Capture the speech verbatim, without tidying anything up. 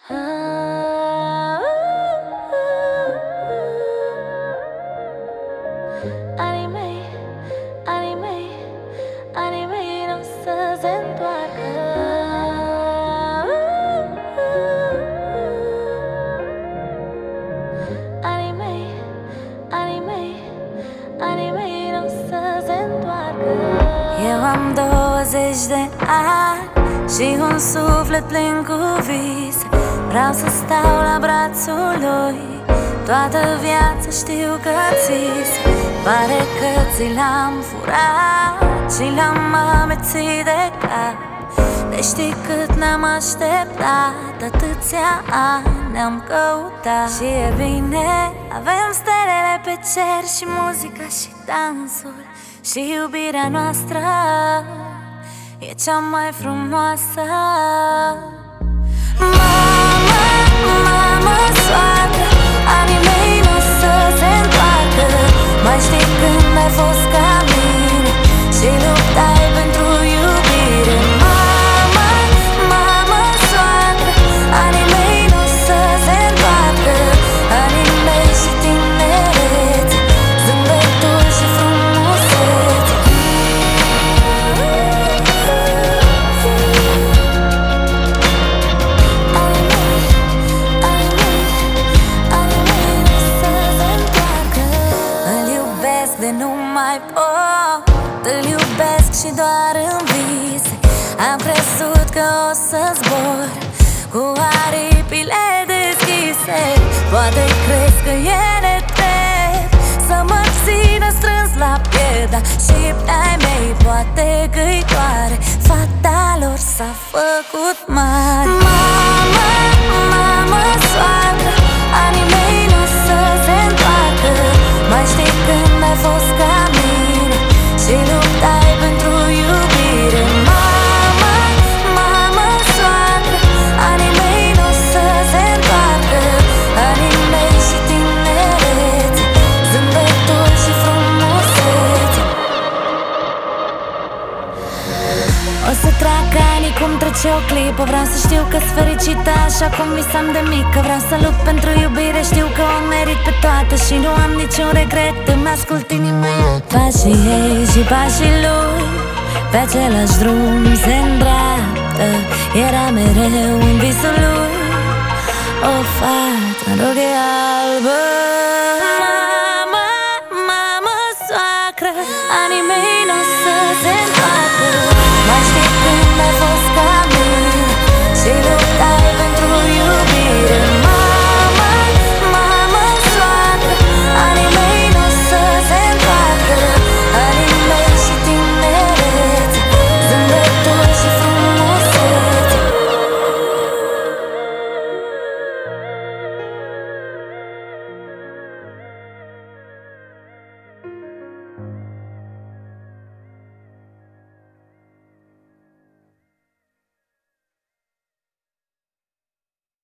Anii mei, anii mei, anii mei n-o să se întoarcă. Anii mei, anii mei, anii mei n-o să se întoarcă. Eu am douăzeci de ani și un suflet plin cu vise. Vreau să stau la brațul lui toată viața, știu că ți-se pare că ți l-am furat și l-am amețit de cap. De știi cât ne-am așteptat, atâția ani ne-am căutat. Și e bine, avem stelele pe cer și muzica și dansul. Și iubirea noastră e cea mai frumoasă. Mama, mama, soartă, anii mei n-o să se întoarcă. Mai știi când ai fost ca mine și luptai pentru iubire. Mama, mama, soartă, anii mei n-o să se întoarcă. Anii mei și tinerețe, zâmbetul și frumusețe. De nu mai pot, îl iubesc și doar în vise. Am crezut că o să zbor cu aripile deschise. Poate crezi că e nedrept să mă țină strâns la piept, dar și ai mei poate că-i doare. Fata lor s-a făcut mare. Mama, mama, soartă, anii mei n-o să se întoarcă. Mai știi când ai fost ca mine și luptai pentru iubire. Mama, mama, soartă, anii mei n-o să se întoarcă. Anii mei și tinerețe, zâmbetul și frumusețe. O să treacă ani cum trece o clipă. Vreau să știu că-s fericită așa cum visam de mică. Vreau să lupt pentru iubire, știu că o merit pe toate și nu am niciun regret. Îmi ascult inima. Pașii ei și pașii lui pe același drum se îndreaptă. Era mereu în visul lui o fată în roche albă.